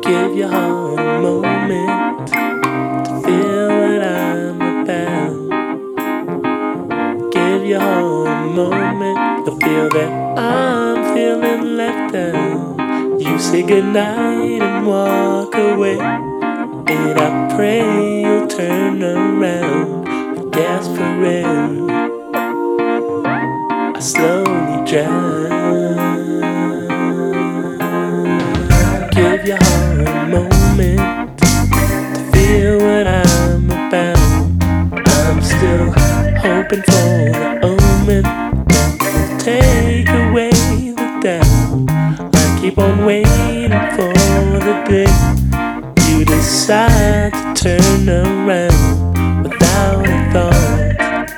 Give your heart a moment to feel what I'm about. Give your heart a moment to feel that I'm feeling left out. You say goodnight and walk away, and I pray you'll turn around. But desperate, I slowly drown. Give your heart a moment to feel what I'm about. I'm still hoping for the omen that will take away the doubt. I keep on waiting for the day you decide to turn around without a thought,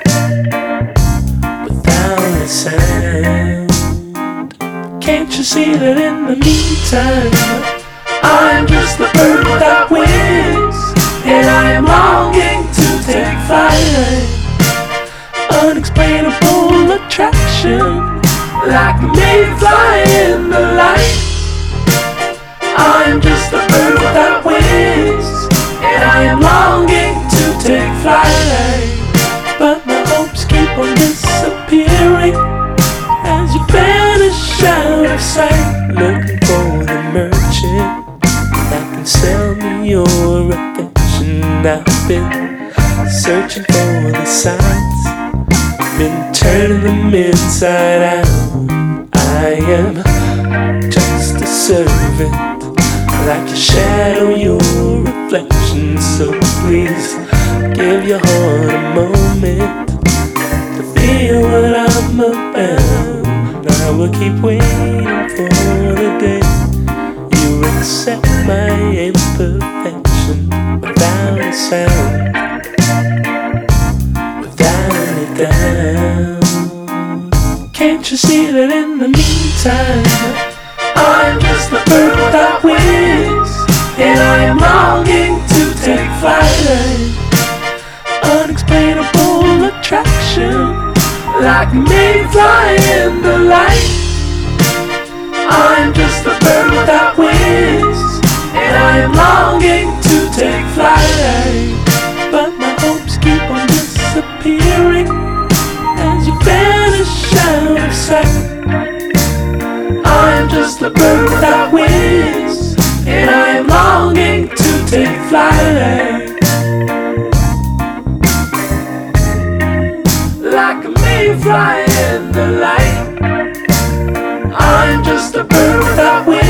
without a sound. Can't you see that in the meantime I'm just a bird without wings, and I am longing to take flight. Unexplainable attraction, like a mayfly in the light. I'm just a bird without wings, and I am longing to take flight. But my hopes keep on disappearing as you vanish out of sight. Looking for the merchant that can sell me your affection. I've been searching for the signs, been turning them inside out. I am just a servant, like a shadow, your reflection. So please give your heart a moment to feel what I'm about. I will keep waiting for the day you accept my imperfection without a sound, without a doubt. Can't you see that in the meantime I'm just a bird without wings, and I am longing to take flight. Unexplainable attraction, like a mayfly in the light. I'm just a bird without wings, and I am longing to take flight. But my hopes keep on disappearing as you vanish out of sight. I'm just a bird without wings, and I am longing to take flight. Like a mayfly in the light. I'm just a bird without wings.